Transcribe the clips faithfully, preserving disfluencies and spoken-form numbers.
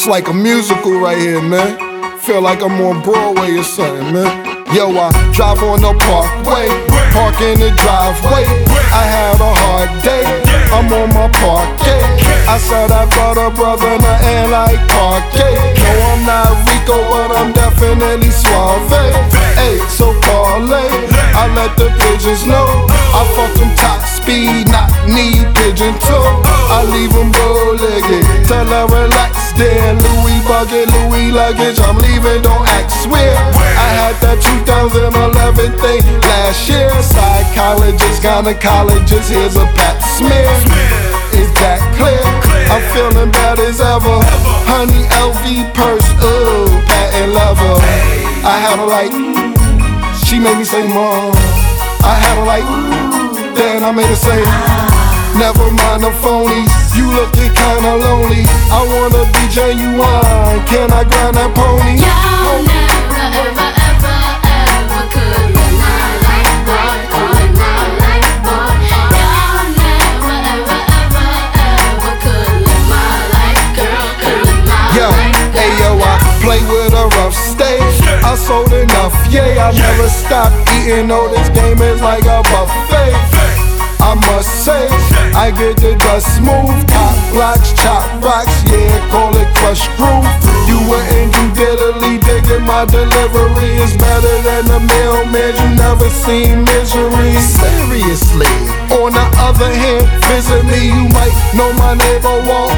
It's like a musical right here, man. Feel like I'm on Broadway or something, man. Yo, I drive on the parkway, park in the driveway. I had a hard day, I'm on my parquet. I said I brought a brother in the air like parquet. No, I'm not Rico, but I'm definitely suave. Hey, so parlay, I let the pigeons know I fuck them top speed, not need pigeon toe. I leave them bow-legged, tell her relax there. Louis bucket, Louis luggage, I'm leaving, don't act swear. I had that two thousand eleven thing last year. Psychologist, gynecologist, here's a pap smear. Is that clear? I'm feeling bad as ever. Honey, L V purse, ooh, patent leather. I had her like, she made me say mom. I had her like, then I made her say, never mind the phonies, you looking kinda lonely. I wanna be genuine, can I grind that pony? Y'all never, ever, ever, ever could live my life, boy, could my life, boy. Y'all never, ever, ever, ever could live my life, girl, could live my yo, life, girl. Hey yo, I play with a rough stage. I sold enough, yeah, I never stop eating. Oh, this game is like a buffet. I must say, I get the dust smooth. Top blocks, chop rocks, yeah, call it crush groove. You wouldn't do diddly digging, my delivery is better than the mailman. You never seen misery. Seriously. On the other hand, visit me, you might know my neighbor Walt.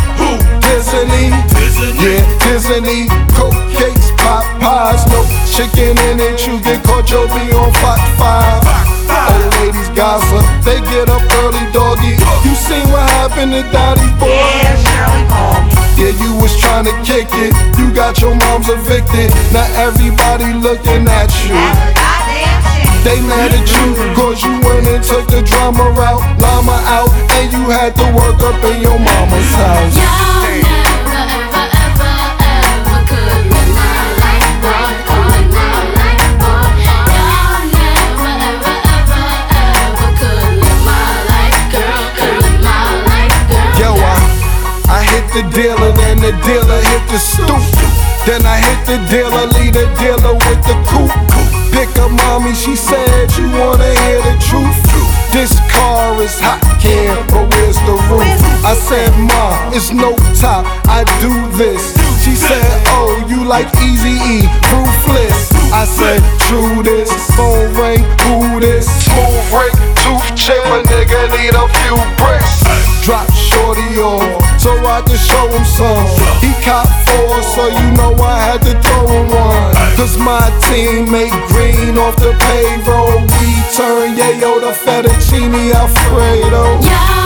Disney, yeah, Disney. Coke cakes, pop pies, no chicken in it. You get caught, you'll be on Fox five. Old ladies gossip, they get up early, doggy. You seen what happened to Daddy boy? Yeah, Shirley called me. Yeah, you was trying to kick it. You got your moms evicted. Now everybody looking at you. That's a goddamn shame. They mad at you, cause you went and took the drama route, llama out, and you had to work up in your mama's house. Y'all never, ever, ever, ever could live my life, boy, could my life, boy. Y'all never, ever, ever, ever could live my life, girl, could live my life, girl. Yo, I, I hit the dealer, then the dealer hit the stoop. Then I hit the dealer, lead the dealer with the coupe. Pick up mommy, she said, you wanna hear the truth? This car is hot, can, but where's the roof? I said, Mom, it's no top, I do this. She said, oh, you like Eazy-E, ruthless. I said, true this, phone ring, who this? Smooth ring, tooth chip, a nigga need a few bricks. Drop shorty off, so I could show him some. He caught four, so you know I had to throw him one. Cause my team made green off the payroll. We turn yayo to fettuccine Alfredo. Y'all